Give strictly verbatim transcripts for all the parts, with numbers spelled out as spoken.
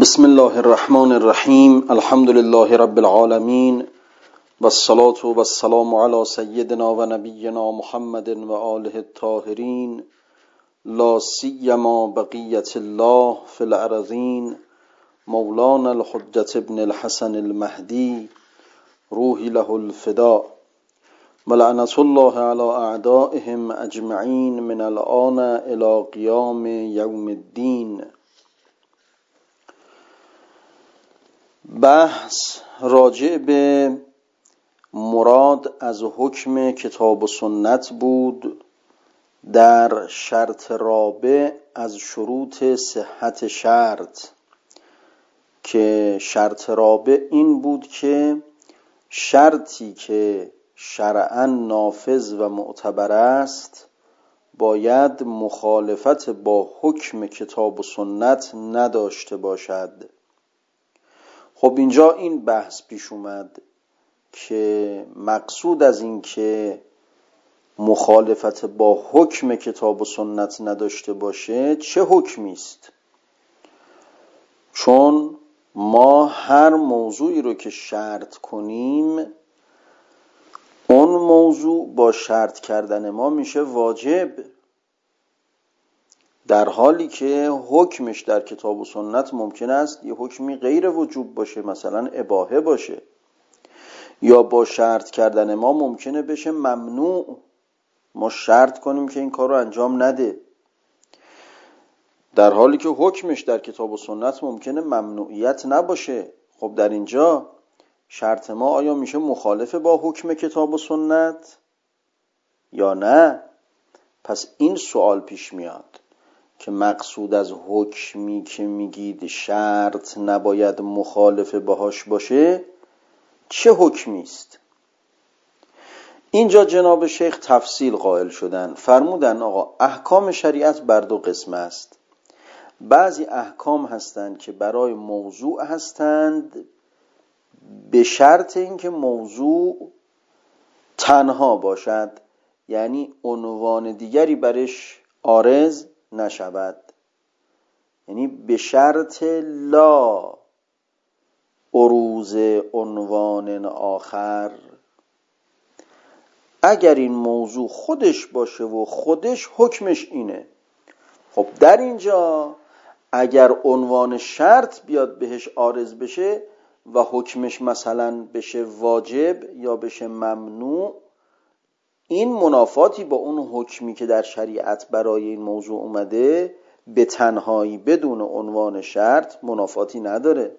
بسم الله الرحمن الرحیم. الحمد لله رب العالمین و الصلاة و السلام علی سیدنا و نبینا محمد و آله الطاهرین، لا سیما بقیت الله فی الارضین، مولانا الحجة ابن الحسن المهدی روحی له الفداء و لعنت الله علی اعدائهم اجمعین من الآن الی قیام یوم الدین. بحث راجع به مراد از حکم کتاب و سنت بود در شرط رابع از شروط صحت شرط، که شرط رابع این بود که شرطی که شرعاً نافذ و معتبر است باید مخالفت با حکم کتاب و سنت نداشته باشد. خب اینجا این بحث پیش اومد که مقصود از این که مخالفت با حکم کتاب و سنت نداشته باشه چه حکمی است؟ چون ما هر موضوعی رو که شرط کنیم اون موضوع با شرط کردن ما میشه واجب، در حالی که حکمش در کتاب و سنت ممکن است یه حکمی غیر وجوب باشه، مثلا اباحه باشه، یا با شرط کردن ما ممکنه بشه ممنوع، ما شرط کنیم که این کار رو انجام نده، در حالی که حکمش در کتاب و سنت ممکنه ممنوعیت نباشه. خب در اینجا شرط ما آیا میشه مخالف با حکم کتاب و سنت یا نه؟ پس این سوال پیش میاد که مقصود از حکمی که میگید شرط نباید مخالف باهاش باشه چه حکمی است؟ اینجا جناب شیخ تفصیل قائل شدن، فرمودن آقا احکام شریعت بر دو قسم است. بعضی احکام هستند که برای موضوع هستند به شرط اینکه موضوع تنها باشد، یعنی عنوان دیگری برش عارض نشود، یعنی به شرط لا عروض عنوان آخر. اگر این موضوع خودش باشه و خودش حکمش اینه، خب در اینجا اگر عنوان شرط بیاد بهش عارض بشه و حکمش مثلا بشه واجب یا بشه ممنوع، این منافاتی با اون حکمی که در شریعت برای این موضوع اومده به تنهایی بدون عنوان شرط منافاتی نداره.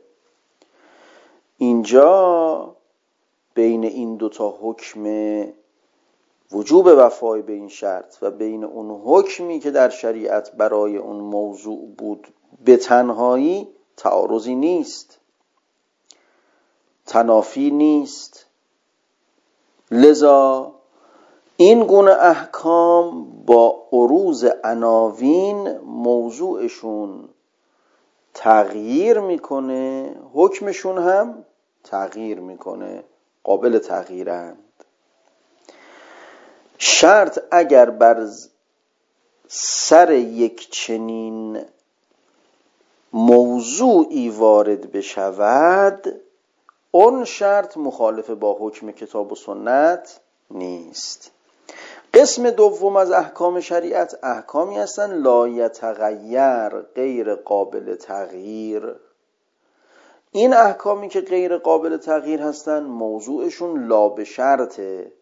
اینجا بین این دوتا حکم وجوب وفای به این شرط و بین اون حکمی که در شریعت برای اون موضوع بود به تنهایی تعارضی نیست، تنافی نیست. لذا این گونه احکام با عروض عناوین موضوعشون تغییر میکنه، حکمشون هم تغییر میکنه، قابل تغییرند. شرط اگر بر سر یک چنین موضوعی وارد بشود اون شرط مخالف با حکم کتاب و سنت نیست. قسم دوم از احکام شریعت احکامی هستن لا یتغیر، غیر قابل تغییر. این احکامی که غیر قابل تغییر هستن موضوعشون لا به شرطه،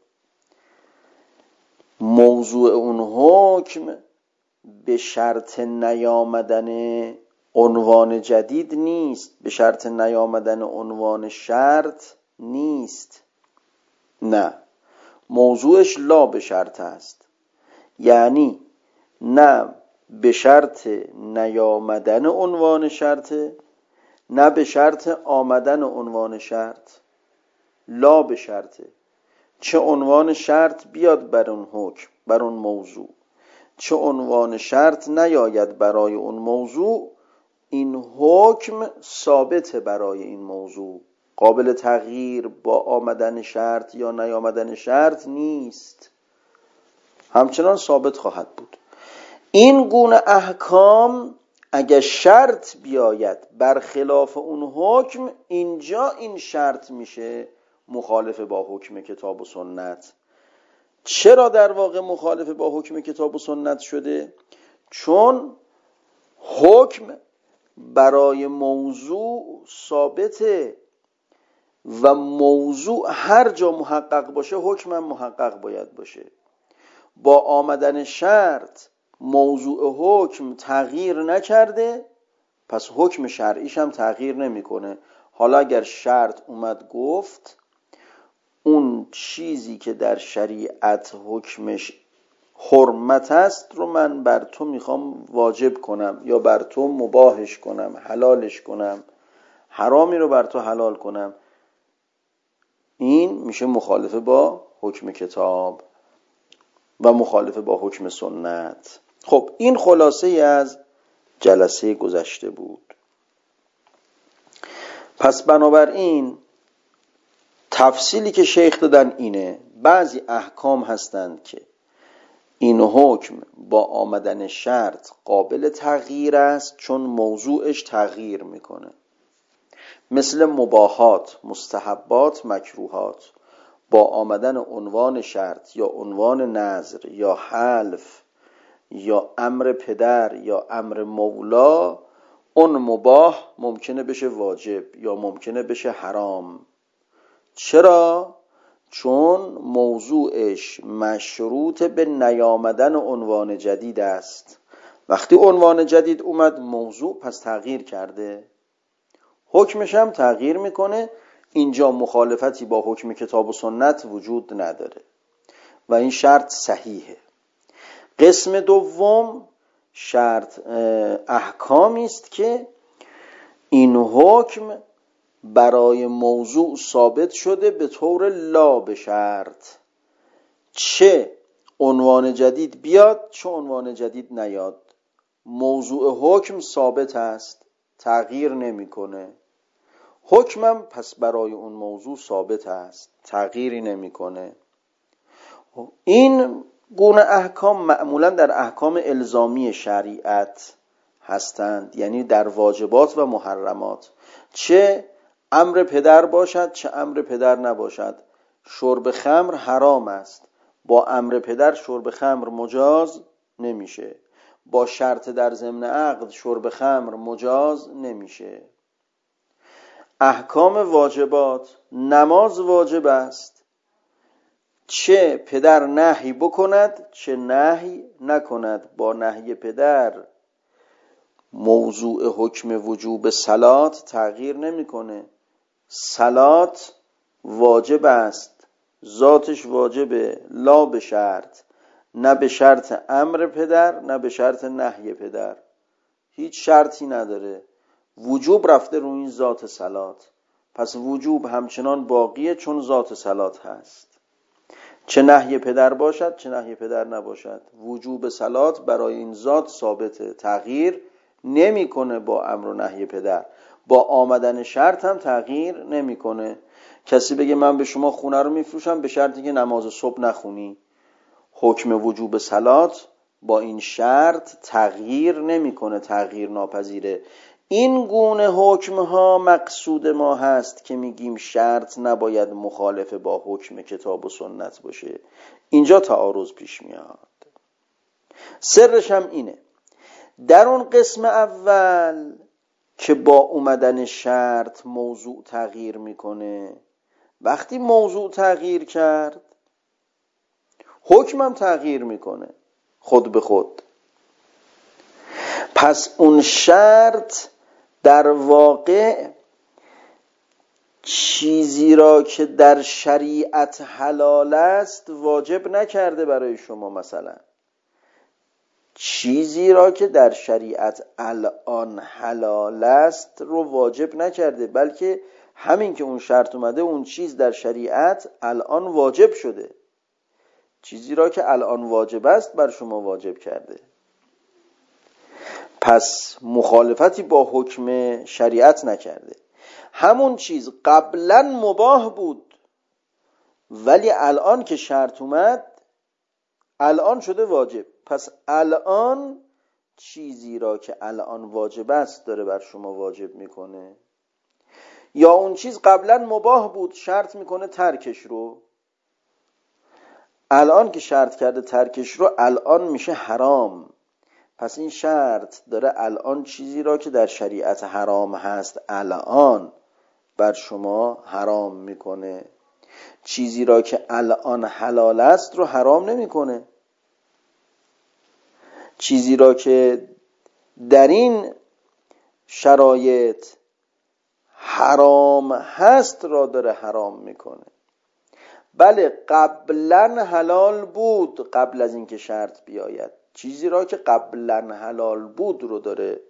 موضوع اون حکم به شرط نیامدن عنوان جدید نیست، به شرط نیامدن عنوان شرط نیست، نه، موضوعش لا به شرط است، یعنی نه به شرط نیامدن عنوان شرطه نه به شرط آمدن عنوان شرط، لا به شرطه. چه عنوان شرط بیاد بر اون حکم، بر اون موضوع، چه عنوان شرط نیاید برای اون موضوع، این حکم ثابته برای این موضوع، قابل تغییر با آمدن شرط یا نیامدن شرط نیست، همچنان ثابت خواهد بود. این گونه احکام اگه شرط بیاید برخلاف اون حکم، اینجا این شرط میشه مخالف با حکم کتاب و سنت. چرا در واقع مخالف با حکم کتاب و سنت شده؟ چون حکم برای موضوع ثابته و موضوع هر جا محقق باشه حکم هم محقق باید باشه. با آمدن شرط موضوع حکم تغییر نکرده، پس حکم شرعیش هم تغییر نمیکنه. حالا اگر شرط اومد گفت اون چیزی که در شریعت حکمش حرمت است رو من بر تو میخوام واجب کنم یا بر تو مباحش کنم، حلالش کنم، حرامی رو بر تو حلال کنم، این میشه مخالفه با حکم کتاب و مخالفه با حکم سنت. خب این خلاصه از جلسه گذشته بود. پس بنابراین تفصیلی که شیخ دادن اینه، بعضی احکام هستند که این حکم با آمدن شرط قابل تغییر است چون موضوعش تغییر میکنه، مثل مباحات، مستحبات، مکروهات. با آمدن عنوان شرط یا عنوان نذر یا حلف یا امر پدر یا امر مولا، اون مباح ممکنه بشه واجب یا ممکنه بشه حرام. چرا؟ چون موضوعش مشروط به نیامدن عنوان جدید است. وقتی عنوان جدید اومد موضوع پس تغییر کرده، حکمش هم تغییر میکنه. اینجا مخالفتی با حکم کتاب و سنت وجود نداره و این شرط صحیحه. قسم دوم شرط احکامی است که این حکم برای موضوع ثابت شده به طور لا به شرط، چه عنوان جدید بیاد چه عنوان جدید نیاد، موضوع حکم ثابت است، تغییر نمیکنه. حکمم پس برای اون موضوع ثابت است، تغییری نمیکنه. این گونه احکام معمولا در احکام الزامی شریعت هستند، یعنی در واجبات و محرمات، چه امر پدر باشد چه امر پدر نباشد. شرب خمر حرام است، با امر پدر شرب خمر مجاز نمیشه، با شرط در ضمن عقد شرب خمر مجاز نمیشه. احکام واجبات، نماز واجب است، چه پدر نهی بکند چه نهی نکند، با نهی پدر موضوع حکم وجوب صلات تغییر نمیکنه. صلات واجب است، ذاتش واجبه، لا به شرط، نه به شرط امر پدر نه به شرط نهی پدر، هیچ شرطی نداره، وجوب رفته روی این ذات صلات، پس وجوب همچنان باقیه چون ذات صلات هست. چه نهی پدر باشد چه نهی پدر نباشد، وجوب صلات برای این ذات ثابته، تغییر نمیکنه با امر و نهی پدر. با آمدن شرط هم تغییر نمیکنه. کسی بگه من به شما خونه رو میفروشم به شرطی که نماز صبح نخونی، حکم وجوب صلات با این شرط تغییر نمیکنه، تغییر ناپذیره. این گونه حکم ها مقصود ما هست که میگیم شرط نباید مخالف با حکم کتاب و سنت باشه. اینجا تعارض پیش میاد. سرش هم اینه، در اون قسم اول که با اومدن شرط موضوع تغییر میکنه، وقتی موضوع تغییر کرد حکمم تغییر میکنه خود به خود. پس اون شرط در واقع چیزی را که در شریعت حلال است واجب نکرده برای شما. مثلا چیزی را که در شریعت الان حلال است رو واجب نکرده، بلکه همین که اون شرط اومده اون چیز در شریعت الان واجب شده. چیزی را که الان واجب است بر شما واجب کرده. پس مخالفتی با حکم شریعت نکرده. همون چیز قبلا مباح بود ولی الان که شرط اومد الان شده واجب. پس الان چیزی را که الان واجب است داره بر شما واجب میکنه، یا اون چیز قبلا مباح بود شرط میکنه ترکش رو، الان که شرط کرده ترکش رو الان میشه حرام. پس این شرط داره الان چیزی را که در شریعت حرام هست الان بر شما حرام میکنه، چیزی را که الان حلال است رو حرام نمیکنه. چیزی را که در این شرایط حرام هست را داره حرام میکنه. بله قبلا حلال بود قبل از اینکه شرط بیاید، چیزی را که قبلا حلال بود رو داره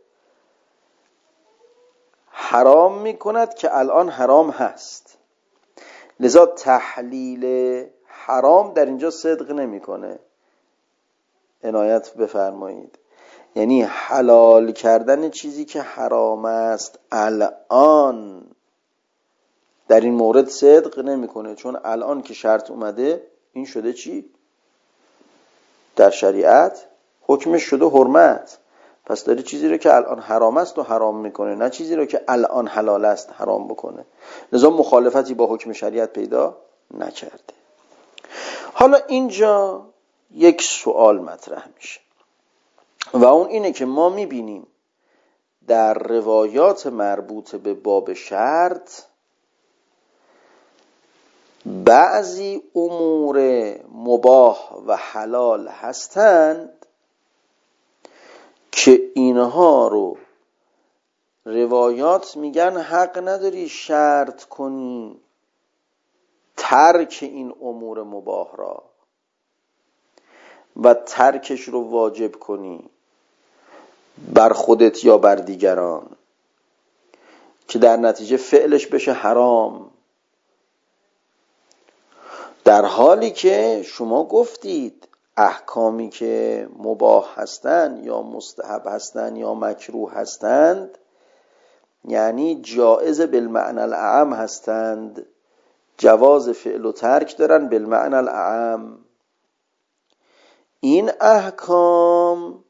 حرام میکند که الان حرام هست. لذا تحلیل حرام در اینجا صدق نمیکنه، عنایت بفرمایید. یعنی حلال کردن چیزی که حرام است الان در این مورد صدق نمیکنه، چون الان که شرط اومده این شده چی؟ در شریعت حکمش شده حرمت. پس داره چیزی رو که الان حرام است و حرام میکنه، نه چیزی رو که الان حلال است حرام بکنه. لذا مخالفتی با حکم شریعت پیدا نکرده. حالا اینجا یک سوال مطرح میشه و اون اینه که ما میبینیم در روایات مربوط به باب شرط بعضی امور مباح و حلال هستند که اینها رو روایات میگن حق نداری شرط کنی ترک این امور مباح را و ترکش رو واجب کنی بر خودت یا بر دیگران که در نتیجه فعلش بشه حرام، در حالی که شما گفتید احکامی که مباح هستند یا مستحب هستند یا مکروه هستند یعنی جائز بالمعنى الاعم هستند، جواز فعل و ترک دارن بالمعنى الاعم. این احکام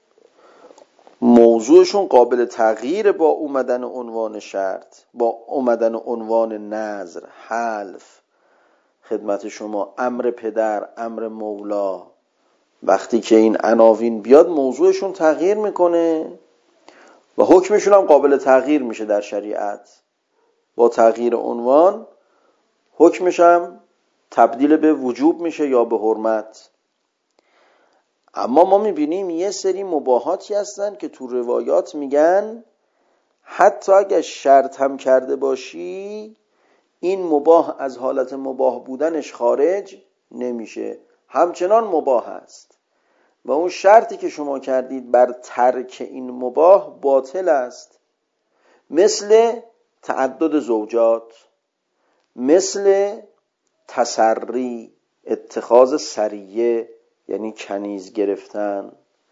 موضوعشون قابل تغییر با اومدن عنوان شرط، با اومدن عنوان نذر، حلف. خدمت شما امر پدر، امر مولا، وقتی که این عناوین بیاد موضوعشون تغییر میکنه و حکمشون هم قابل تغییر میشه در شریعت. با تغییر عنوان حکمش هم تبدیل به وجوب میشه یا به حرمت. اما ما میبینیم یه سری مباحاتی هستن که تو روایات میگن حتی اگه شرط هم کرده باشی این مباح از حالت مباح بودنش خارج نمیشه، همچنان مباح است و اون شرطی که شما کردید بر ترک این مباح باطل است، مثل تعدد زوجات، مثل تسری، اتخاذ سریه یعنی کنیز گرفتن.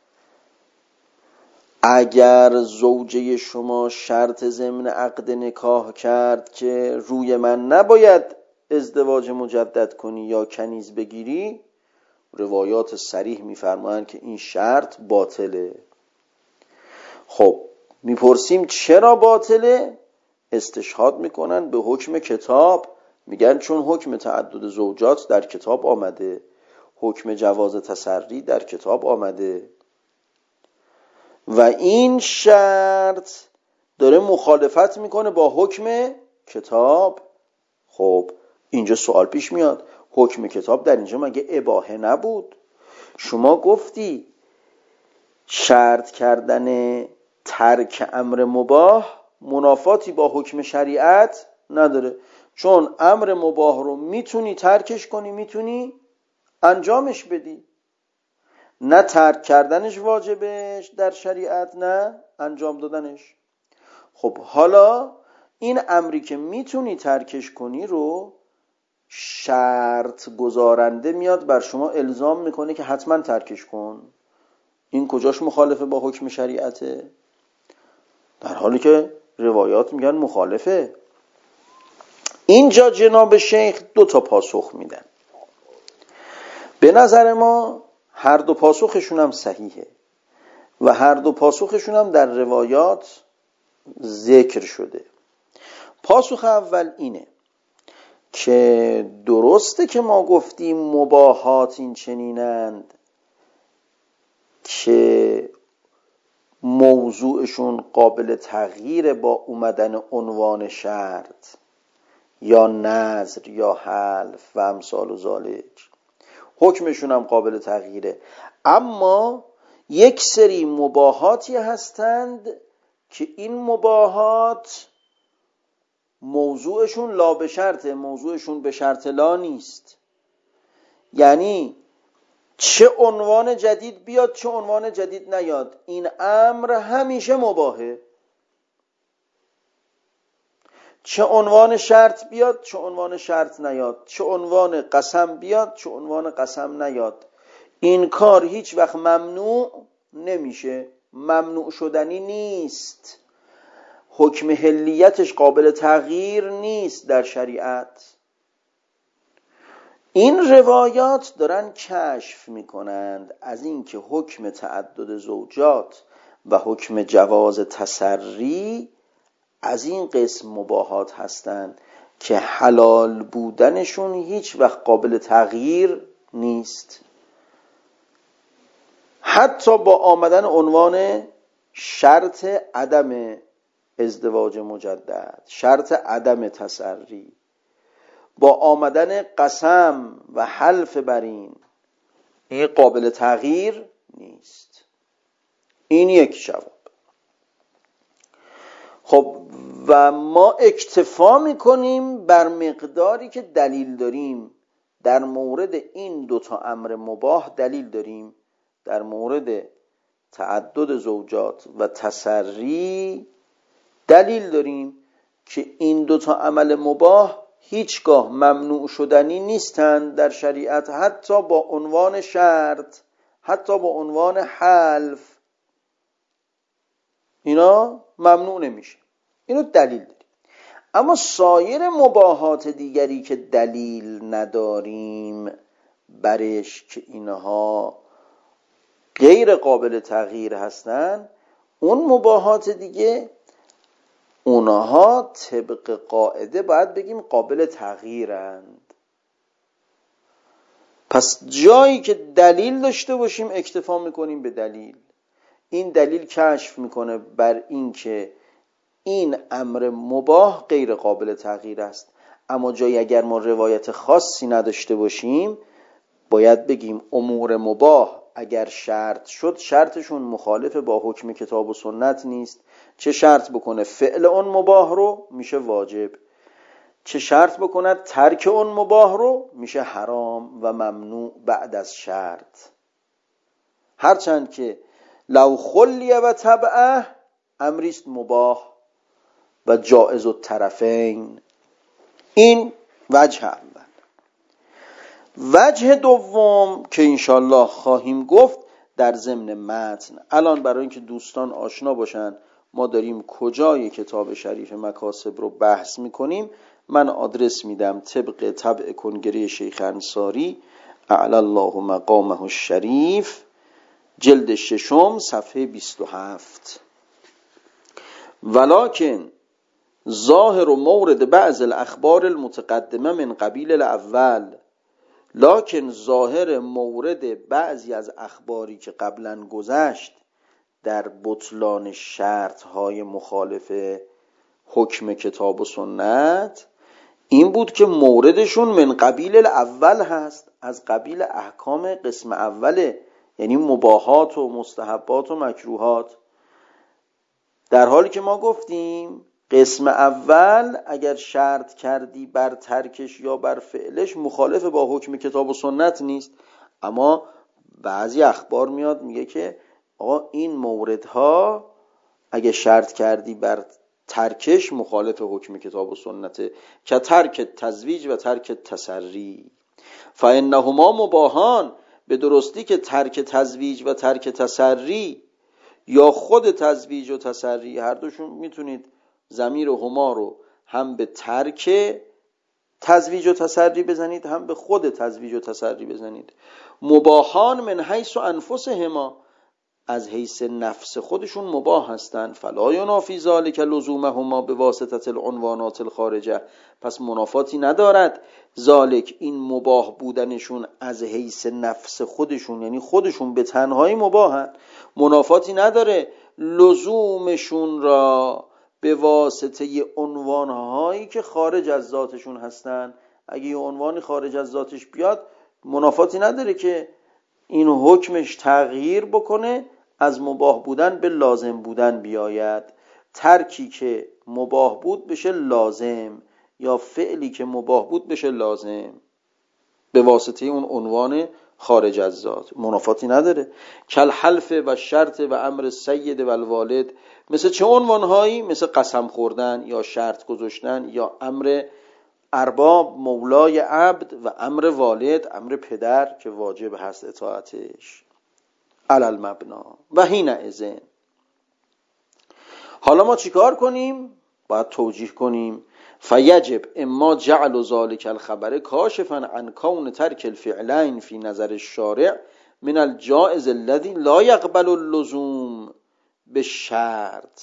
اگر زوجه شما شرط ضمن عقد نکاح کرد که روی من نباید ازدواج مجدد کنی یا کنیز بگیری، روایات صریح میفرمایند که این شرط باطله. خب میپرسیم چرا باطله؟ استشهاد میکنن به حکم کتاب، میگن چون حکم تعدد زوجات در کتاب آمده، حکم جواز تسری در کتاب آمده و این شرط داره مخالفت میکنه با حکم کتاب. خب اینجا سوال پیش میاد، حکم کتاب در اینجا مگه اباحه نبود؟ شما گفتی شرط کردن ترک امر مباح منافاتی با حکم شریعت نداره، چون امر مباح رو میتونی ترکش کنی، میتونی انجامش بدی، نه ترک کردنش واجبش در شریعت نه انجام دادنش. خب حالا این امری که میتونی ترکش کنی رو شرط گذارنده میاد بر شما الزام میکنه که حتما ترکش کن، این کجاش مخالفه با حکم شریعته؟ در حالی که روایات میگن مخالفه. اینجا جناب شیخ دو تا پاسخ میدن، به نظر ما هر دو پاسخشون هم صحیحه و هر دو پاسخشون هم در روایات ذکر شده. پاسخ اول اینه که درسته که ما گفتیم مباحات این چنینند که موضوعشون قابل تغییر با اومدن عنوان شرط یا نذر یا حلف و امثال و ذالک، حکمشون هم قابل تغییره. اما یک سری مباحاتی هستند که این مباحات موضوعشون لا به شرطه، موضوعشون به شرط لا نیست. یعنی چه عنوان جدید بیاد چه عنوان جدید نیاد، این امر همیشه مباحه. چه عنوان شرط بیاد چه عنوان شرط نیاد، چه عنوان قسم بیاد چه عنوان قسم نیاد، این کار هیچ وقت ممنوع نمیشه، ممنوع شدنی نیست، حکم حلیتش قابل تغییر نیست در شریعت. این روایات دارن کشف میکنند از این که حکم تعدد زوجات و حکم جواز تسری از این قسم مباحات هستند که حلال بودنشون هیچ وقت قابل تغییر نیست، حتی با آمدن عنوان شرط عدم ازدواج مجدد، شرط عدم تسری، با آمدن قسم و حلف بر این، این قابل تغییر نیست. این یک جواب. خب و ما اکتفا میکنیم بر مقداری که دلیل داریم. در مورد این دوتا امر مباح دلیل داریم، در مورد تعدد زوجات و تسری دلیل داریم که این دوتا عمل مباح هیچگاه ممنوع شدنی نیستند در شریعت، حتی با عنوان شرط، حتی با عنوان حلف اینا ممنوع نمیشه. اینو دلیل داریم. اما سایر مباحات دیگری که دلیل نداریم برش که اینها غیر قابل تغییر هستن، اون مباحات دیگه اونها طبق قاعده باید بگیم قابل تغییرند. پس جایی که دلیل داشته باشیم اکتفا میکنیم به دلیل. این دلیل کشف میکنه بر این که این امر مباح غیر قابل تغییر است. اما جایی اگر ما روایت خاصی نداشته باشیم باید بگیم امور مباح اگر شرط شد شرطشون مخالف با حکم کتاب و سنت نیست. چه شرط بکنه فعل اون مباح رو میشه واجب، چه شرط بکنه ترک اون مباح رو میشه حرام و ممنوع بعد از شرط. هرچند که لو خلیه و تبعه امریست مباح و جائز الطرفین. این وجه اول. وجه دوم که انشالله خواهیم گفت در ضمن متن. الان برای اینکه دوستان آشنا باشن ما داریم کجای کتاب شریف مکاسب رو بحث میکنیم، من آدرس میدم طبق طبع کنگره شیخ انصاری اعلی الله مقامه الشریف، جلد ششم صفحه بیست و هفت. ولکن ظاهر و مورد بعض الاخبار المتقدمه من قبیل الاول، لکن ظاهر مورد بعضی از اخباری که قبلا گذشت در بطلان شرط های مخالف حکم کتاب و سنت این بود که موردشون من قبیل الاول هست، از قبیل احکام قسم اوله، یعنی مباحات و مستحبات و مکروهات. در حالی که ما گفتیم قسم اول اگر شرط کردی بر ترکش یا بر فعلش مخالف با حکم کتاب و سنت نیست. اما بعضی اخبار میاد میگه که آقا این موردها اگر شرط کردی بر ترکش مخالف حکم کتاب و سنته، که ترک تزویج و ترک تسری. فانهما مباحان، به درستی که ترک تزویج و ترک تسری یا خود تزویج و تسری هر دوشون میتونید ضمیر هما رو هم به ترک تزویج و تسری بزنید هم به خود تزویج و تسری بزنید. مباحان من حیث انفسهما، از حیث نفس خودشون مباح هستن. فلا ینافی ذلک لزومهما به واسطه العنوانات الخارجه، پس منافاتی ندارد ذالک این مباح بودنشون از حیث نفس خودشون، یعنی خودشون به تنهایی مباحن، منافاتی نداره لزومشون را به واسطه عنوانهایی که خارج از ذاتشون هستن. اگه یه عنوانی خارج از ذاتش بیاد منافاتی نداره که این حکمش تغییر بکنه، از مباح بودن به لازم بودن بیاید. ترکی که مباح بود بشه لازم، یا فعلی که مباح بود بشه لازم به واسطه اون عنوان خارج از ذات، منافاتی نداره. کل حلف و شرط و امر سید و الوالد، مثل چه عنوانهایی؟ مثل قسم خوردن یا شرط گذاشتن یا امر ارباب مولای عبد و امر والد امر پدر که واجب هست اطاعتش. علل مبنا و حین اذن. حالا ما چیکار کنیم؟ باید توجیه کنیم. فیجب اما جعل ذلک الخبر کاشفا عن کون ترک الفعلین فی نظر الشارع من الجائز الذي لا يقبل اللزوم بالشرط.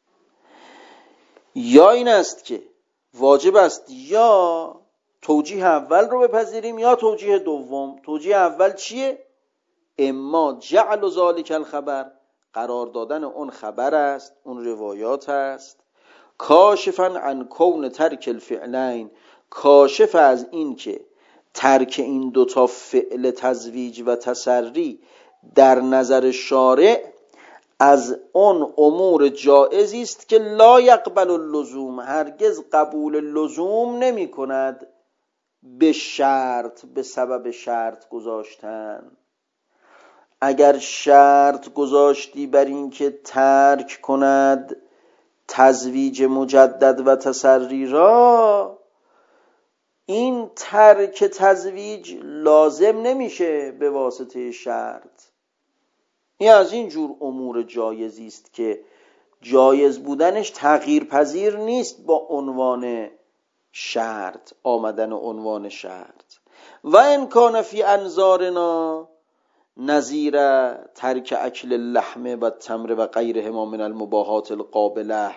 یا این است که واجب است یا توجیه اول رو بپذیریم یا توجیه دوم. توجیه اول چیه؟ اما جعل ذلک الخبر، قرار دادن اون خبر است، اون روایات است، کاشفاً عن کون ترک الفعلین، کاشف از این که ترک این دوتا فعل تزویج و تسری در نظر شارع از اون امور جائزی است که لا یقبل اللزوم، هرگز قبول لزوم نمی کند به شرط، به سبب شرط گذاشتن. اگر شرط گذاشتی بر این که ترک کند تزویج مجدد و تسری را، این ترک تزویج لازم نمیشه به واسطه شرط. این از این جور امور جایزی است که جایز بودنش تغییر پذیر نیست با عنوان شرط، آمدن عنوان شرط. و ان کان فی انظارنا نظیر ترک اکل اللحم و التمر و غیرهما من المباحات القابله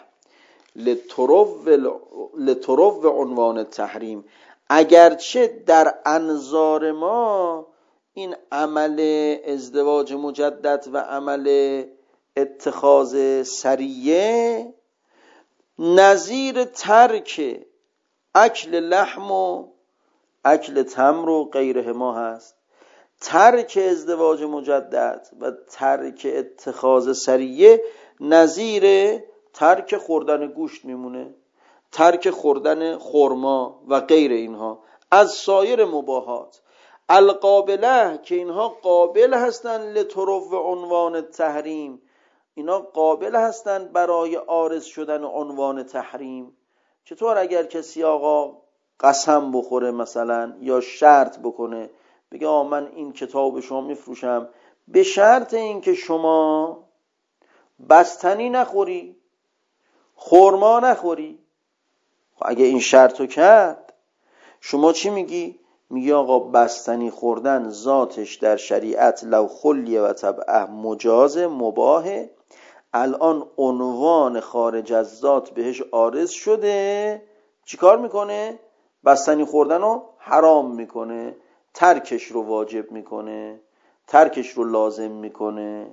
لترو عنوان التحریم، اگرچه در انظار ما این عمل ازدواج مجدد و عمل اتخاذ سریه نظیر ترک اکل لحم و اکل تمر و غیرهما هست. ترک ازدواج مجدد و ترک اتخاذ سریه نظیر ترک خوردن گوشت میمونه، ترک خوردن خرما و غیر اینها از سایر مباحات القابله، که اینها قابل هستن لترو عنوان تحریم، اینا قابل هستن برای عارض شدن عنوان تحریم. چطور اگر کسی آقا قسم بخوره مثلا یا شرط بکنه بگه آقا من این کتاب شما میفروشم به شرط این که شما بستنی نخوری، خرما نخوری، اگه این شرطو کرد شما چی میگی؟ میگی آقا بستنی خوردن ذاتش در شریعت لو خلیه و طبعه مجاز مباهه، الان عنوان خارج از ذات بهش عارض شده، چیکار میکنه؟ بستنی خوردن رو حرام میکنه، ترکش رو واجب میکنه، ترکش رو لازم میکنه.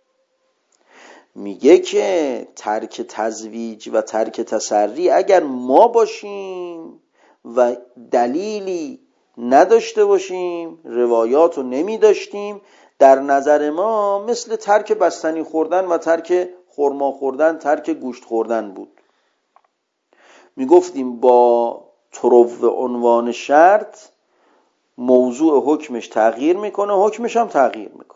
میگه که ترک تزویج و ترک تسری اگر ما باشیم و دلیلی نداشته باشیم، روایات رو نمی داشتیم، در نظر ما مثل ترک بستنی خوردن و ترک خرما خوردن، ترک گوشت خوردن بود. میگفتیم با ترو عنوان شرط موضوع حکمش تغییر میکنه، حکمش هم تغییر میکنه.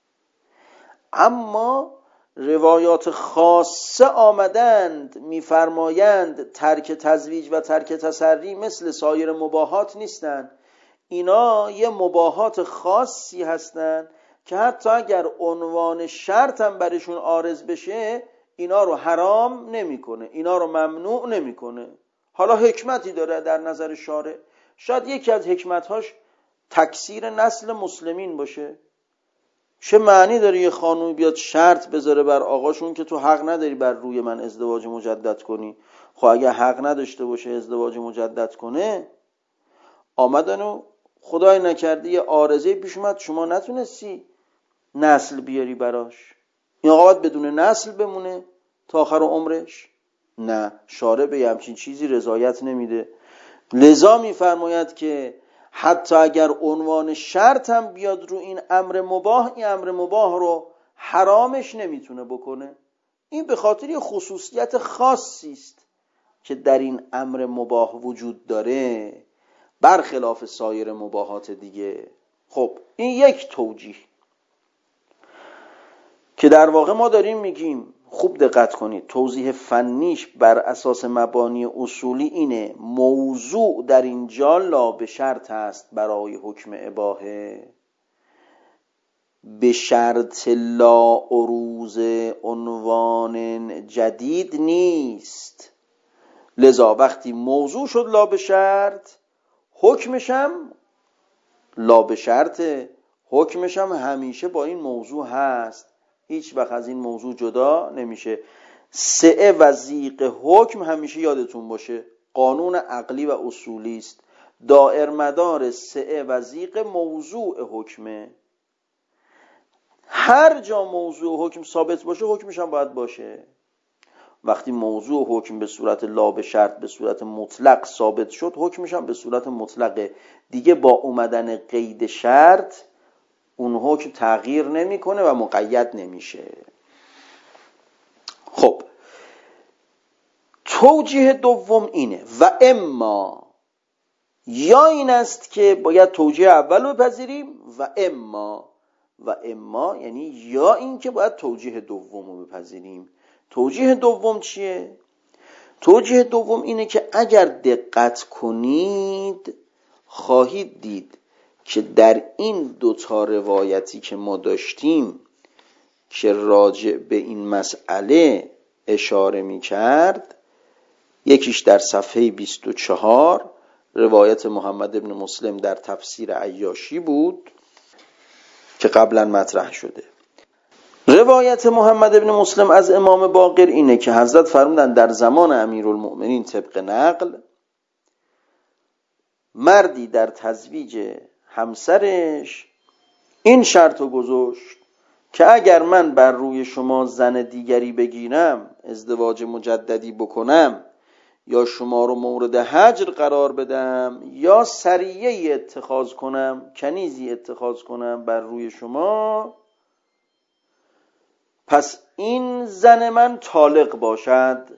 اما روایات خاصه آمدند میفرمایند ترک تزویج و ترک تسری مثل سایر مباحات نیستند، اینا یه مباحات خاصی هستند که حتی اگر عنوان شرط هم برشون عارض بشه اینا رو حرام نمیکنه، اینا رو ممنوع نمیکنه. حالا حکمتی داره در نظر شارع، شاید یکی از حکمتهاش تکثیر نسل مسلمین باشه. چه معنی داره یه خانومی بیاد شرط بذاره بر آقاشون که تو حق نداری بر روی من ازدواج مجدد کنی؟ خب اگه حق نداشته باشه ازدواج مجدد کنه، آمدن و خدای نکرده یه عارضه پیش اومد شما نتونستی نسل بیاری براش، این آقا باید بدون نسل بمونه تا آخر عمرش؟ نه، شارع به همچین چیزی رضایت نمیده. لذا میفرماید که حتی اگر عنوان شرط هم بیاد رو این امر مباح، این امر مباح رو حرامش نمیتونه بکنه. این به خاطر یه خصوصیت خاصی است که در این امر مباح وجود داره، برخلاف سایر مباحات دیگه. خب این یک توجیه که در واقع ما داریم میگیم، خوب دقت کنید، توضیح فنیش بر اساس مبانی اصولی اینه: موضوع در اینجا لا به شرط است برای حکم اباحه، به شرط لا عروض عنوان جدید نیست. لذا وقتی موضوع شد لا به شرط، حکمشم لا به شرطه، حکمشم همیشه با این موضوع هست، هیچ وقت از این موضوع جدا نمیشه. سعه و ضیق حکم همیشه یادتون باشه قانون عقلی و اصولی است، دائر مدار سعه و ضیق موضوع حکمه. هر جا موضوع حکم ثابت باشه حکمش هم باید باشه. وقتی موضوع حکم به صورت لا به شرط به صورت مطلق ثابت شد، حکمش هم به صورت مطلقه دیگه. با اومدن قید شرط اون حکم تغییر نمیکنه و مقید نمیشه. خب توجیه دوم اینه: و اما، یا این است که باید توجیه اول رو بپذیریم و اما، و اما یعنی یا این که باید توجیه دوم رو بپذیریم. توجیه دوم چیه؟ توجیه دوم اینه که اگر دقت کنید خواهید دید که در این دوتا روایتی که ما داشتیم که راجع به این مسئله اشاره می کرد، یکیش در صفحه بیست و چهار روایت محمد ابن مسلم در تفسیر عیاشی بود که قبلا مطرح شده. روایت محمد ابن مسلم از امام باقر اینه که حضرت فرمودن در زمان امیرالمؤمنین طبق نقل، مردی در تزویج همسرش این شرط رو گذاشت که اگر من بر روی شما زن دیگری بگیرم، ازدواج مجددی بکنم، یا شما رو مورد هجر قرار بدم، یا سریه اتخاذ کنم، کنیزی اتخاذ کنم بر روی شما، پس این زن من طالق باشد،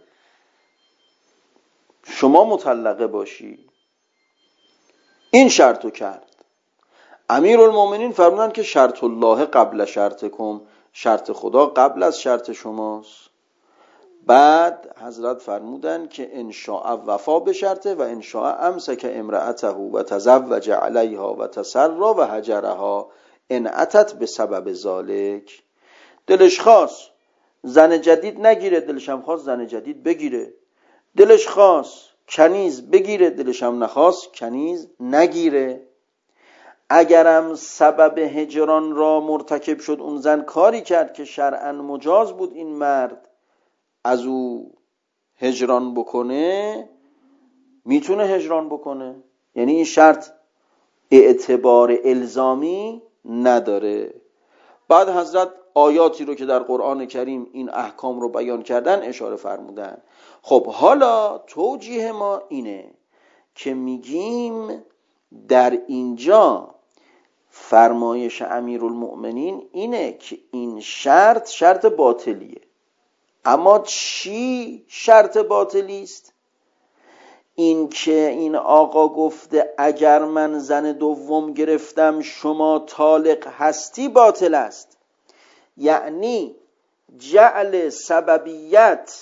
شما مطلقه باشی. این شرطو کرد. امیرالمومنین فرمودن که شرط الله قبل شرطکم، شرط خدا قبل از شرط شماست. بعد حضرت فرمودن که ان شاء وفا به شرطه و ان شاء امسک امرأته و تزوج علیها و تسرا و هجرها ان اتت به سبب ذالک. دلش خواست زن جدید نگیره، دلش هم خواست زن جدید بگیره. دلش خواست کنیز بگیره، دلش هم نخواست کنیز نگیره. اگرم سبب هجران را مرتکب شد، اون زن کاری کرد که شرعاً مجاز بود این مرد از او هجران بکنه، میتونه هجران بکنه. یعنی این شرط اعتبار الزامی نداره. بعد حضرت آیاتی رو که در قرآن کریم این احکام رو بیان کردن اشاره فرمودن. خب حالا توجیه ما اینه که میگیم در اینجا فرمایش امیرالمؤمنین اینه که این شرط شرط باطلیه. اما چی شرط باطلی است؟ این که این آقا گفته اگر من زن دوم گرفتم شما طالق هستی باطل است. یعنی جعل سببیت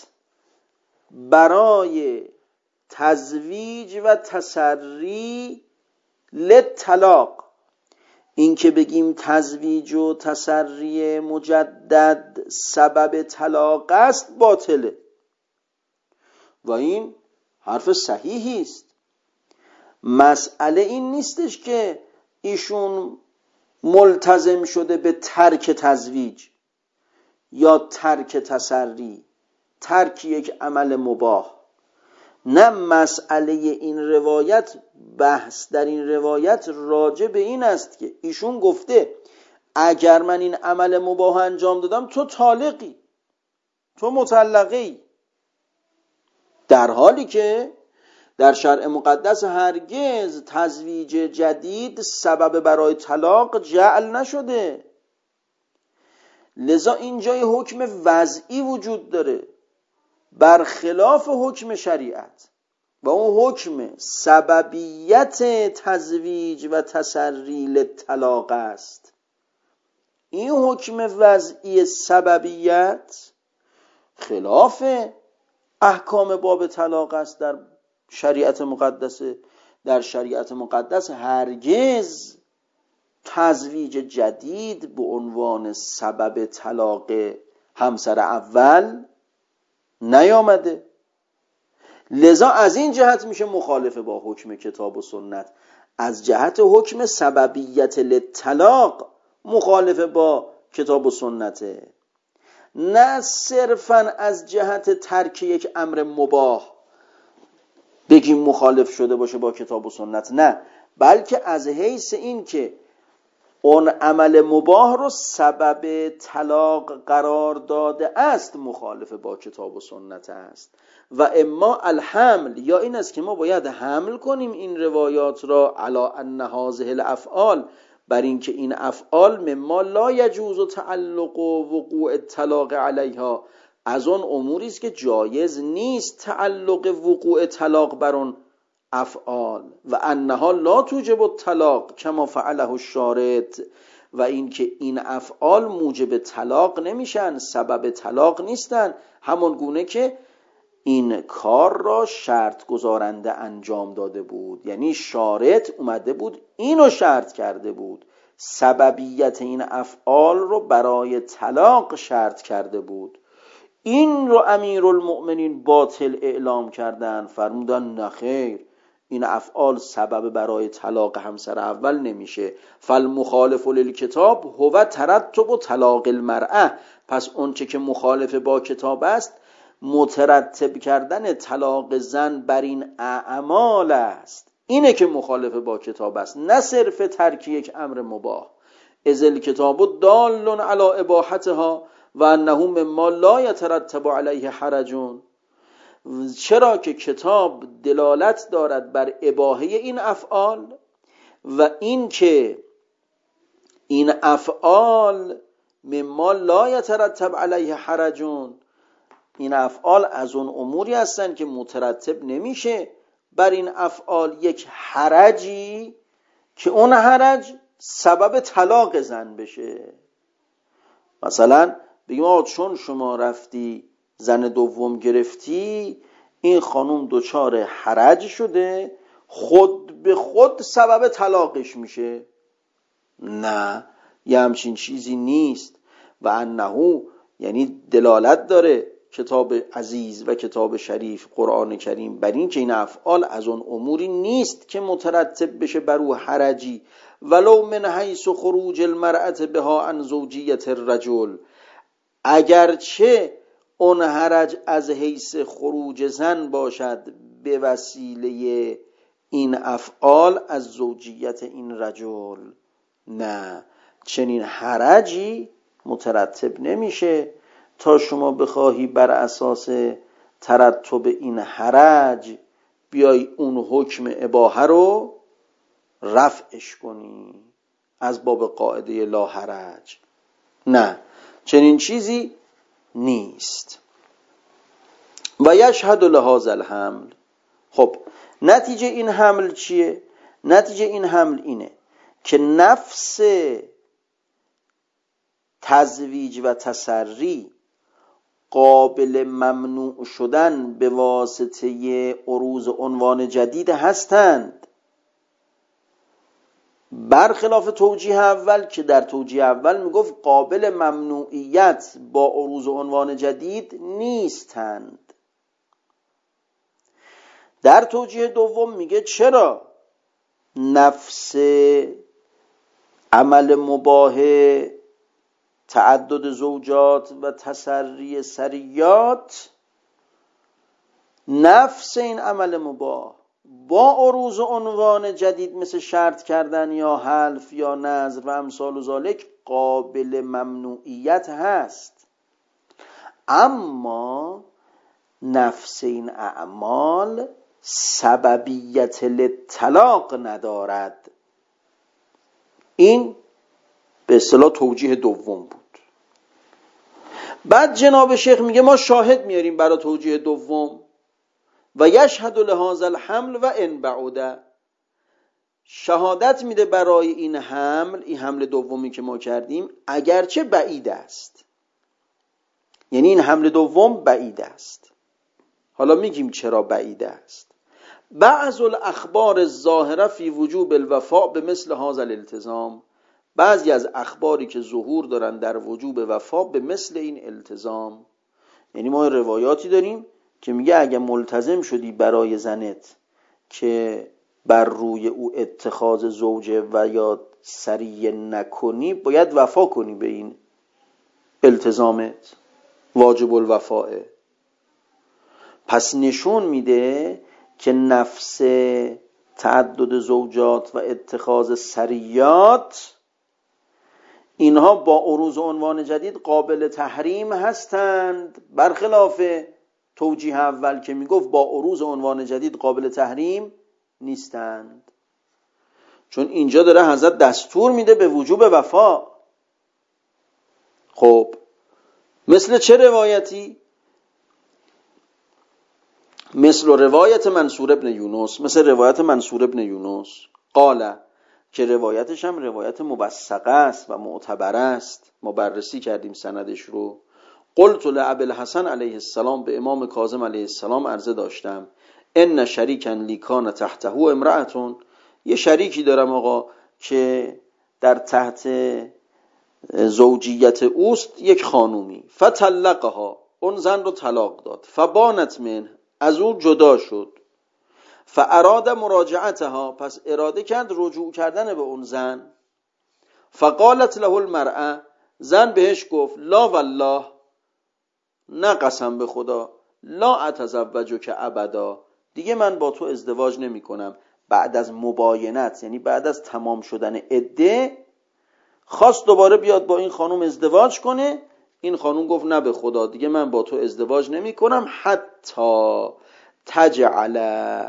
برای تزویج و تسری للطلاق، این که بگیم تزویج و تسری مجدد سبب طلاق است باطله و این حرف صحیحی است. مسئله این نیستش که ایشون ملتزم شده به ترک تزویج یا ترک تسری، ترک یک عمل مباح. نه مسئله این روایت، بحث در این روایت راجع به این است که ایشون گفته اگر من این عمل مباح انجام دادم تو طالقی، تو مطلقی، در حالی که در شرع مقدس هرگز تزویج جدید سبب برای طلاق جعل نشده. لذا اینجا یه حکم وضعی وجود داره برخلاف حکم شریعت و اون حکم سببیت تزویج و تسری للطلاق است. این حکم وضعی سببیت خلاف احکام باب طلاق است در شریعت مقدسه. در شریعت مقدس هرگز تزویج جدید به عنوان سبب طلاق همسر اول نیامده. لذا از این جهت میشه مخالفه با حکم کتاب و سنت، از جهت حکم سببیت للطلاق مخالفه با کتاب و سنته، نه صرفا از جهت ترک یک امر مباح بگیم مخالف شده باشه با کتاب و سنت، نه، بلکه از حیث این که اون عمل مباح رو سبب طلاق قرار داده است مخالف با کتاب و سنت است. و اما الحمل، یا این است که ما باید حمل کنیم این روایات را علی ان هذه الافعال، بر این که این افعال مما لا یجوز تعلق و وقوع الطلاق علیها، از اون اموری است که جایز نیست تعلق وقوع طلاق بر اون افعال، و انها لا توجب الطلاق کما فعله الشارع، و این که این افعال موجب طلاق نمیشن، سبب طلاق نیستن، همون گونه که این کار را شرط گذارنده انجام داده بود. یعنی شارط اومده بود اینو شرط کرده بود، سببیت این افعال رو برای طلاق شرط کرده بود. این رو امیرالمؤمنین باطل اعلام کردن، فرمودن نخیر، این افعال سبب برای طلاق همسر اول نمیشه. فالمخالف للکتاب هو ترتب طلاق المرأه، پس اونچه که مخالف با کتاب است مترتب کردن طلاق زن بر این اعمال است. اینه که مخالف با کتاب است، نه صرف ترک یک امر مباح. اذ الکتاب دال علی اباحتها و انه مما لا یترتب علیه حرج، چرا که کتاب دلالت دارد بر اباحه این افعال و این که این افعال مما لا یترتب علیه حرج، این افعال از اون اموری هستن که مترتب نمیشه بر این افعال یک حرجی که اون حرج سبب طلاق زن بشه. مثلا بگیم آقا چون شما رفتی زن دوم گرفتی، این خانوم دچار حرج شده، خود به خود سبب طلاقش میشه. نه، یه همچین چیزی نیست. و انه، یعنی دلالت داره کتاب عزیز و کتاب شریف قرآن کریم بر این که این افعال از اون اموری نیست که مترتب بشه بر او حرجی، ولو من حیث خروج المرأة بها عن زوجیت الرجل، اگرچه اون حرج از حیث خروج زن باشد به وسیله این افعال از زوجیت این رجل، نه، چنین حرجی مترتب نمیشه تا شما بخواهی بر اساس ترتب این حرج بیای اون حکم اباحه رو رفعش کنی از باب قاعده لا حرج. نه، چنین چیزی نیست. و یشهد لهذا الحمل. خب نتیجه این حمل چیه؟ نتیجه این حمل اینه که نفس تزویج و تسری قابل ممنوع شدن به واسطه عروض عنوان جدید هستند، برخلاف توجیه اول که در توجیه اول میگفت قابل ممنوعیت با عروض عنوان جدید نیستند. در توجیه دوم میگه چرا نفس عمل مباح تعدد زوجات و تسری سریات، نفس این عمل مباح با عروض عنوان جدید مثل شرط کردن یا حلف یا نذر و امثال و ذالک قابل ممنوعیت هست، اما نفس این اعمال سببیت للطلاق ندارد. این به اصطلاح توجیه دوم بود. بعد جناب شیخ میگه ما شاهد میاریم برای توجیه دوم، و یشهد لهذا الحمل و ان بعد، شهادت میده برای این حمل، این حمل دومی که ما کردیم اگرچه بعید است. یعنی این حمل دوم بعید است. حالا میگیم چرا بعید است. بعض الاخبار الظاهره فی وجوب الوفاء به مثل هذا الالتزام، بعضی از اخباری که ظهور دارن در وجوب وفا به مثل این التزام. یعنی ما روایاتی داریم که میگه اگه ملتزم شدی برای زنت که بر روی او اتخاذ زوجه و یا سریه نکنی، باید وفا کنی به این التزامت، واجب الوفاه. پس نشون میده که نفس تعدد زوجات و اتخاذ سریات اینها با عروض عنوان جدید قابل تحریم هستند، برخلاف توجیه اول که میگفت با عروض عنوان جدید قابل تحریم نیستند. چون اینجا داره حضرت دستور میده به وجوب وفا. خب مثل چه روایتی؟ مثل روایت منصور ابن یونس، مثل روایت منصور ابن یونس قال، که روایتش هم روایت موثقه است و معتبر است، ما بررسی کردیم سندش رو. قلت لابی الحسن علیه السلام، به امام کاظم علیه السلام عرضه داشتم، ان شریکا لی کان تحته امرأتون، یه شریکی دارم آقا که در تحت زوجیت اوست یک خانومی، فطلقها، اون زن رو طلاق داد، فبانت من، از او جدا شد، فاراد مراجعتها، پس اراده کرد رجوع کردن به اون زن، فقالت له المرأه، زن بهش گفت لا والله، نه قسم به خدا، لا اتزوجک ابدا، دیگه من با تو ازدواج نمی کنم. بعد از مباینت، یعنی بعد از تمام شدن عده، خواست دوباره بیاد با این خانوم ازدواج کنه. این خانوم گفت نه به خدا، دیگه من با تو ازدواج نمی کنم حتی تجعل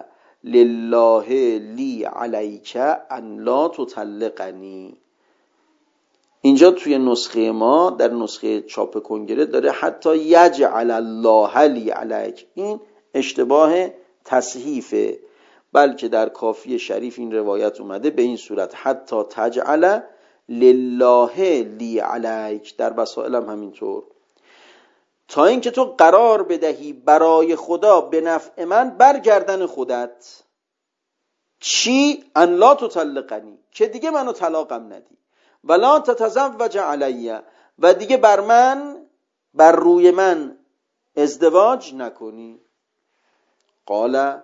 لله لی علیک ان لا تطلقنی. اینجا توی نسخه ما، در نسخه چاپ کنگره داره حتی یجعل الله لی علیک، این اشتباه تصحیفه، بلکه در کافی شریف این روایت اومده به این صورت حتی تجعل لله لی علیک، در وسائل هم همینطور، تا اینکه تو قرار بدهی برای خدا به نفع من برگردن خودت. چی؟ ان لا تطلقنی، که دیگه منو طلاقم ندی، ولا تتزوج علیه، و دیگه بر من، بر روی من ازدواج نکنی. قال،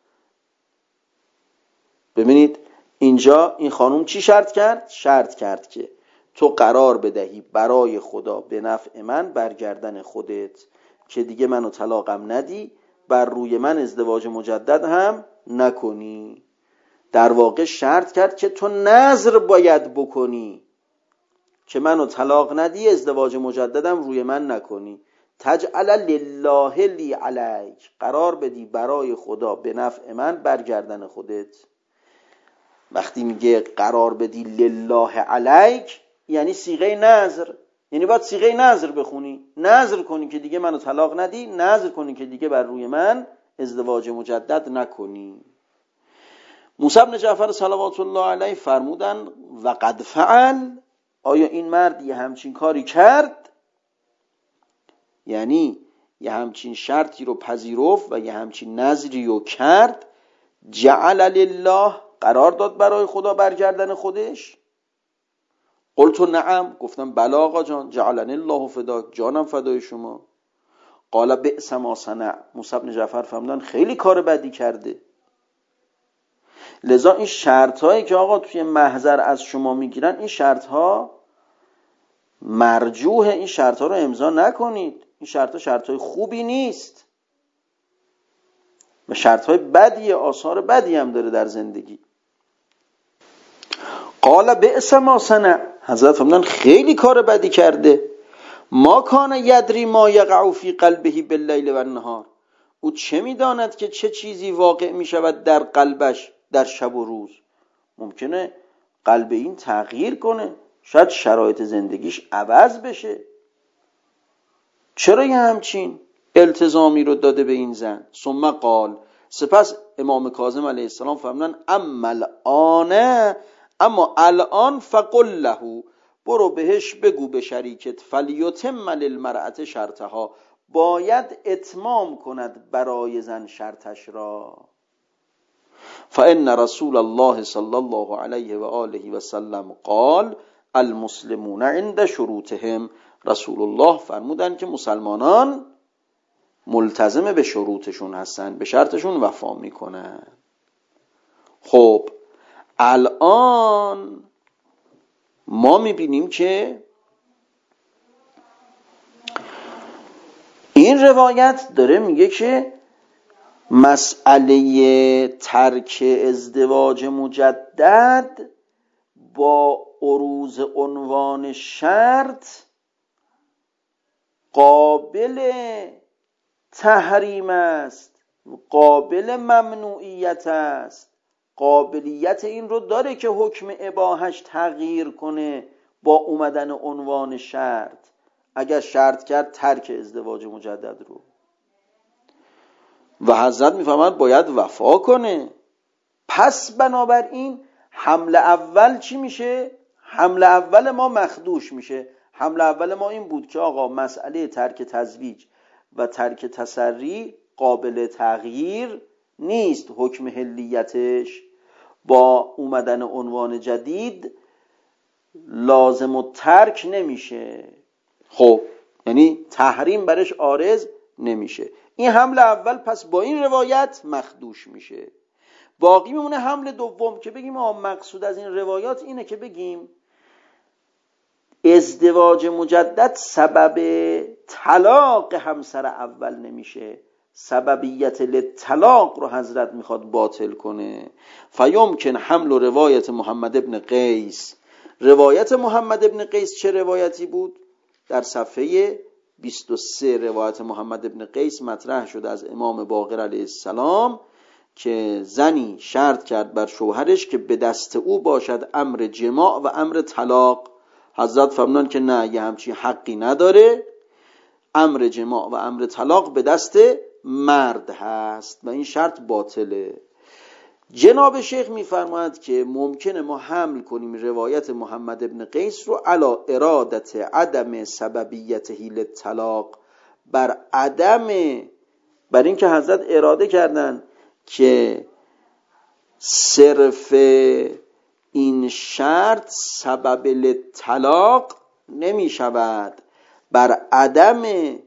ببینید اینجا این خانوم چی شرط کرد؟ شرط کرد که تو قرار بدهی برای خدا به نفع من برگردن خودت، که دیگه منو طلاقم ندی، بر روی من ازدواج مجدد هم نکنی. در واقع شرط کرد که تو نذر باید بکنی که منو طلاق ندی، ازدواج مجددم روی من نکنی. تجعل لله لی علیک، قرار بدی برای خدا به نفع من برگردن خودت. وقتی میگه قرار بدی لله علیک، یعنی صیغه نذر، یعنی باید صیغه نذر بخونی، نذر کنی که دیگه منو طلاق ندی، نذر کنی که دیگه بر روی من ازدواج مجدد نکنی. موسی بن جعفر صلوات الله علیه فرمودن و قد فعل، آیا این مرد یه همچین کاری کرد؟ یعنی یه همچین شرطی رو پذیرفت و یه همچین نذری رو کرد، جعل لله، قرار داد برای خدا برگردن خودش. قلت نعم، گفتم بله آقا جان، جعلنی الله فداک، جانم فدای شما. قال بئس ما صنع، موسی بن جعفر فرمودن خیلی کار بدی کرده. لذا این شرط هایی که آقا توی محضر از شما میگیرن، این شرط ها مرجوه، این شرط ها رو امضا نکنید. این شرط ها شرط های خوبی نیست و شرط های بدیه، آثار بدی هم داره در زندگی. قال بئس ما صنع، حضرت فرمودن خیلی کار بدی کرده. ما کان یدری ما یقع فی قلبه باللیل و النهار، او چه میداند که چه چیزی واقع میشود در قلبش در شب و روز. ممکنه قلب این تغییر کنه، شاید شرایط زندگیش عوض بشه. چرا یه همچین التزامی رو داده به این زن؟ ثم قال، سپس امام کاظم علیه السلام فرمودن اما الان، اما الان فقل له، برو بهش بگو به شریکت، فلیتم للمرأة شرطها، باید اتمام کند برای زن شرطش را. فإن رسول الله صلی الله علیه و آله و سلم قال المسلمون عند شروطهم، رسول الله فرمودن که مسلمانان ملتزم به شروطشون هستن، به شرطشون وفا میکنن. خب الان ما میبینیم که این روایت داره میگه که مسئله ترک ازدواج مجدد با عروض عنوان شرط قابل تحریم است، قابل ممنوعیت است. قابلیت این رو داره که حکم اباحش تغییر کنه با اومدن عنوان شرط، اگر شرط کرد ترک ازدواج مجدد رو. و حضرت میفهمند باید وفا کنه. پس بنابراین حمله اول چی میشه؟ حمله اول ما مخدوش میشه. حمله اول ما این بود که آقا مسئله ترک تزویج و ترک تسری قابل تغییر نیست، حکم حلیتش با اومدن عنوان جدید لازم الترک نمیشه. خب یعنی تحریم برش عارض نمیشه. این حمله اول پس با این روایت مخدوش میشه. باقی میمونه حمله دوم که بگیم آقا مقصود از این روایات اینه که بگیم ازدواج مجدد سبب طلاق همسر اول نمیشه، سببیت للطلاق رو حضرت میخواد باطل کنه. فیمکن حمل و روایت محمد ابن قیس. روایت محمد ابن قیس چه روایتی بود؟ در صفحه بیست و سه روایت محمد ابن قیس مطرح شده از امام باقر علیه السلام که زنی شرط کرد بر شوهرش که به دست او باشد امر جماع و امر طلاق. حضرت فرمودن که نه، یه همچی حقی نداره، امر جماع و امر طلاق به دست مرد هست و این شرط باطله. جناب شیخ میفرماید که ممکنه ما حمل کنیم روایت محمد ابن قیس رو علی ارادت عدم سببیته للطلاق، بر عدم، بر این که حضرت اراده کردن که صرف این شرط سبب للطلاق نمی شود، بر عدم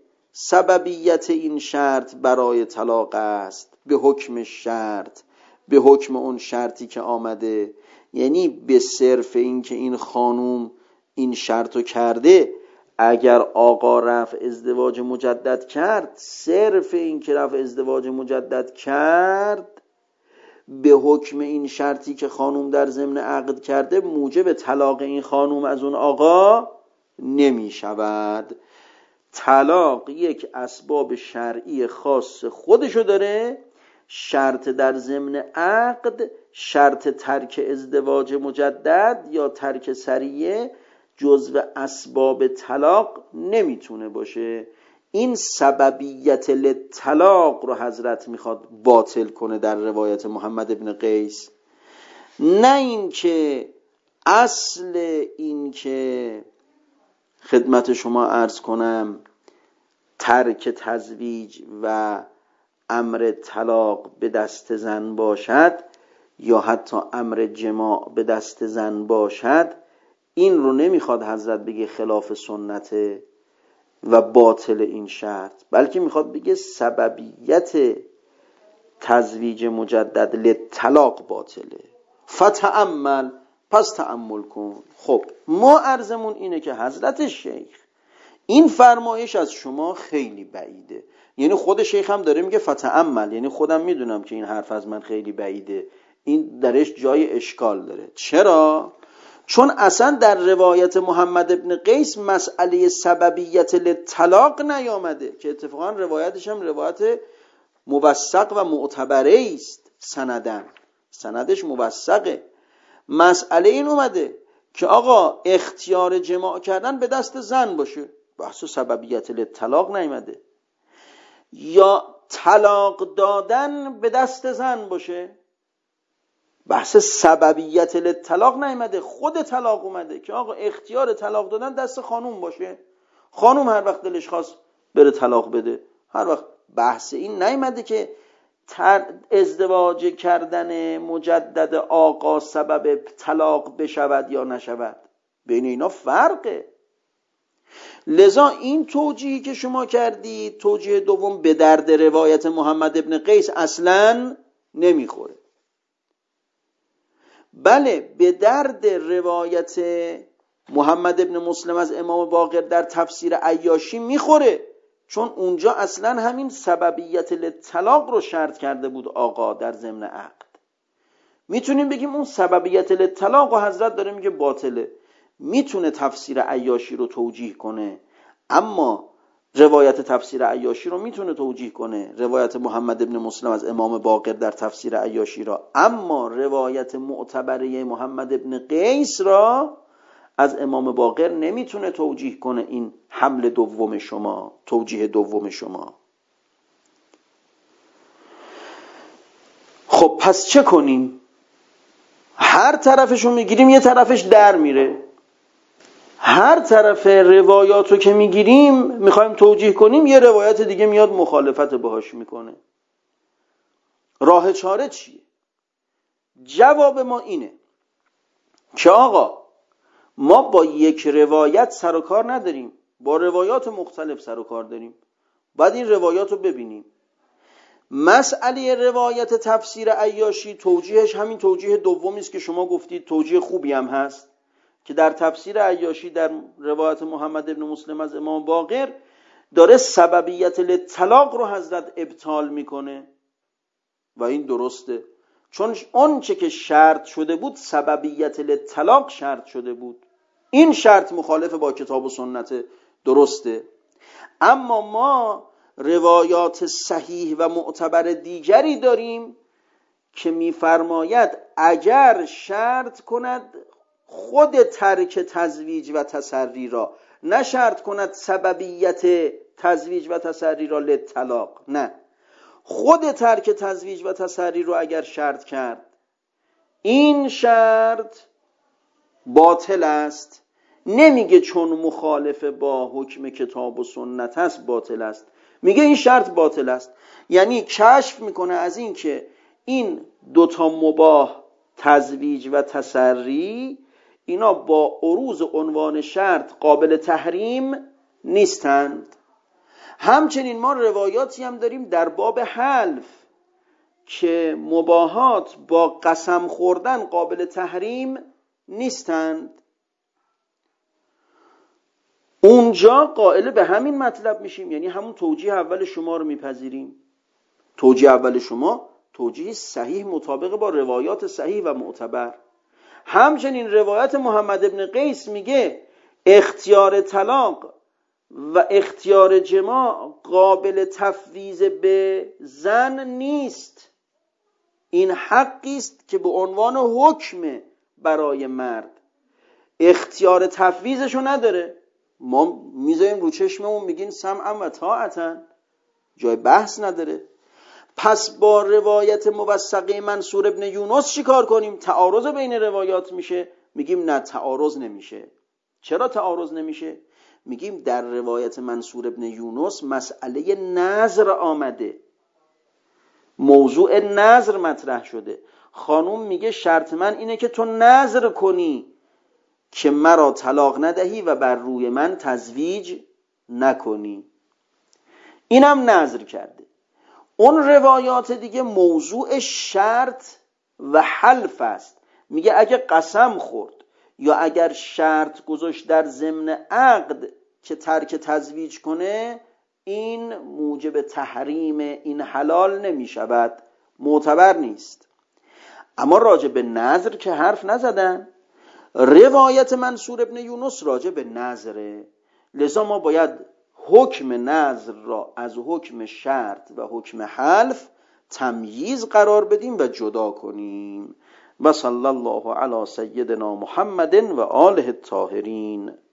سببیت این شرط برای طلاق است، به حکم شرط، به حکم اون شرطی که آمده. یعنی به صرف این که این خانوم این شرطو کرده، اگر آقا رفع ازدواج مجدد کرد، صرف این که رفع ازدواج مجدد کرد به حکم این شرطی که خانوم در ضمن عقد کرده موجب طلاق این خانوم از اون آقا نمی شود. طلاق یک اسباب شرعی خاص خودشو داره. شرط در ضمن عقد، شرط ترک ازدواج مجدد یا ترک سریه جزو اسباب طلاق نمیتونه باشه. این سببیت للطلاق رو حضرت میخواد باطل کنه در روایت محمد ابن قیس، نه این که اصل این که خدمت شما عرض کنم ترک تزویج و امر طلاق به دست زن باشد یا حتی امر جماع به دست زن باشد. این رو نمیخواد حضرت بگه خلاف سنته و باطل این شرط، بلکه میخواد بگه سببیت تزویج مجدد لطلاق باطله. فتأمل، پس تأمل کن. خب ما عرضمون اینه که حضرت شیخ این فرمایش از شما خیلی بعیده. یعنی خود شیخ هم داره میگه فتأمل، یعنی خودم میدونم که این حرف از من خیلی بعیده. این درش جای اشکال داره. چرا؟ چون اصلا در روایت محمد ابن قیس مسئله سببیت لطلاق نیامده که اتفاقا روایتش هم روایت موثق و معتبره است. سندن سندش موثقه. مسئله این اومده که آقا اختیار جماع کردن به دست زن باشه، بحث سببیت لطلاق نیامده. یا طلاق دادن به دست زن باشه، بحث سببیت لطلاق نیامده. خود طلاق اومده که آقا اختیار طلاق دادن دست خانوم باشه، خانوم هر وقت دلش خواست بره طلاق بده. هر وقت بحث این نیامده که ازدواج کردن مجدد آقا سبب طلاق بشود یا نشود. بین اینا فرقه. لذا این توجیهی که شما کردی، توجیه دوم، به درد روایت محمد ابن قیس اصلاً نمیخوره. بله به درد روایت محمد ابن مسلم از امام باقر در تفسیر عیاشی میخوره، چون اونجا اصلا همین سببیت لطلاق رو شرط کرده بود آقا در ضمن عقد. میتونیم بگیم اون سببیت لطلاق و حضرت داره میگه باطله، میتونه تفسیر عیاشی رو توجیه کنه، اما روایت تفسیر عیاشی رو میتونه توجیه کنه، روایت محمد ابن مسلم از امام باقر در تفسیر عیاشی را، اما روایت معتبره محمد ابن قیس را از امام باقر نمیتونه توجیه کنه. این حمل دوم شما، توجیه دوم شما. خب پس چه کنیم؟ هر طرفشو میگیریم یه طرفش در میره. هر طرف روایاتو که میگیریم میخوایم توجیه کنیم، یه روایت دیگه میاد مخالفت باهاش میکنه. راه چاره چیه؟ جواب ما اینه که آقا ما با یک روایت سر و کار نداریم، با روایات مختلف سر و کار داریم. بعد این روایات رو ببینیم. مسئله روایت تفسیر عیاشی توجیهش همین توجیه دومی است که شما گفتید، توجیه خوبی هم هست، که در تفسیر عیاشی در روایت محمد ابن مسلم از امام باقر داره سببیت لطلاق رو حضرت ابطال میکنه و این درسته، چون اون چه که شرط شده بود سببیت لطلاق شرط شده بود. این شرط مخالف با کتاب و سنت، درسته. اما ما روایات صحیح و معتبر دیگری داریم که میفرماید اگر شرط کند خود ترک تزویج و تسری را، نه شرط کند سببیت تزویج و تسری را لطلاق، نه، خود ترک تزویج و تسری رو اگر شرط کرد این شرط باطل است. نمیگه چون مخالف با حکم کتاب و سنت است باطل است، میگه این شرط باطل است. یعنی کشف میکنه از این که این دوتا مباح، تزویج و تسری، اینا با عروض عنوان شرط قابل تحریم نیستند. همچنین ما روایاتی هم داریم در باب حلف که مباحات با قسم خوردن قابل تحریم نیستند. اونجا قائل به همین مطلب میشیم، یعنی همون توجیه اول شما رو میپذیریم. توجیه اول شما توجیه صحیح مطابق با روایات صحیح و معتبر. همچنین روایت محمد ابن قیس میگه اختیار طلاق و اختیار جماع قابل تفویض به زن نیست، این حقی است که به عنوان حکم برای مرد، اختیار تفویضشو نداره. ما میذاریم رو چشممون میگین سمعا و طاعتا، جای بحث نداره. پس با روایت موثقه منصور ابن یونس چی کار کنیم؟ تعارض بین روایات میشه. میگیم نه، تعارض نمیشه. چرا تعارض نمیشه؟ میگیم در روایت منصور ابن یونس مسئله نذر آمده، موضوع نذر مطرح شده. خانوم میگه شرط من اینه که تو نذر کنی که مرا طلاق ندهی و بر روی من تزویج نکنی. اینم نذر کرده. اون روایات دیگه موضوع شرط و حلف است. میگه اگه قسم خورد یا اگر شرط گذاشت در ضمن عقد که ترک تزویج کنه، این موجب تحریم این حلال نمی شود، معتبر نیست. اما راجع به نذر که حرف نزدن. روایت منصور ابن یونس راجع به نذره، لذا ما باید حکم نذر را از حکم شرط و حکم حلف تمییز قرار بدیم و جدا کنیم. و صلی الله علی سیدنا محمد و آله الطاهرین.